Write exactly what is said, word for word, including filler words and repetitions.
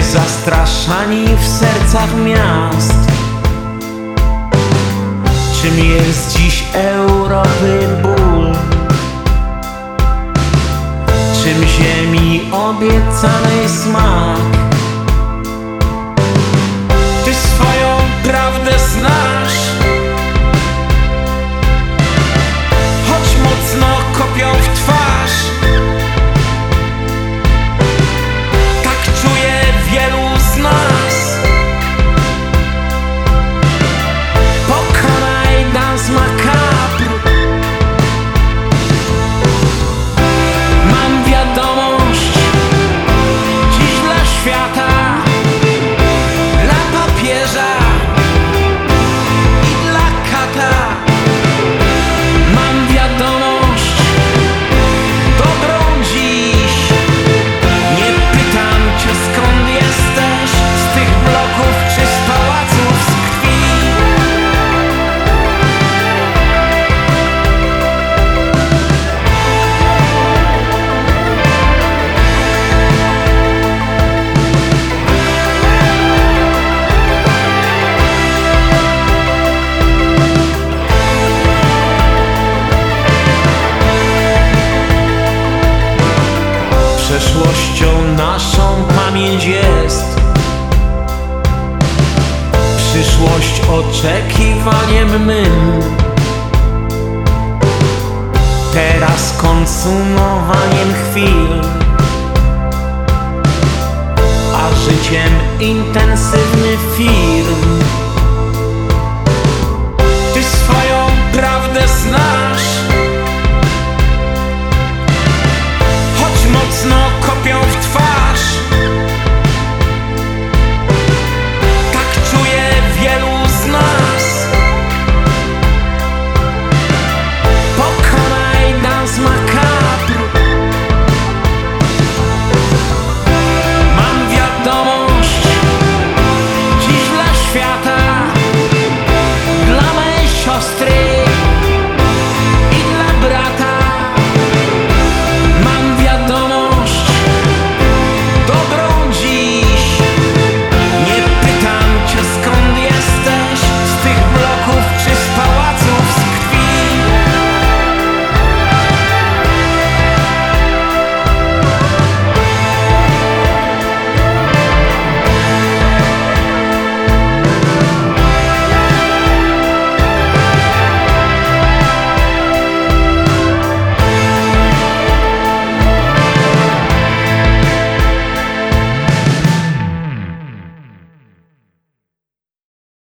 zastraszani w sercach miast. Czym jest dziś Europy ból? Czym ziemi obiecanej smak? Ty swoją prawdę znasz, choć mocno kopią w twarz. Tak czuje wielu z nas. Pokonaj dans macabre. Mam wiadomość dziś dla świata, dla papieża i dla kata. Mam wiadomość dobrą dziś. Nie pytam cię, skąd jesteś, z tych bloków czy z pałaców z krwi. Przeszłością naszą pamięć jest, przyszłość oczekiwaniem mym, teraz konsumowaniem chwil, a życiem intensywny film.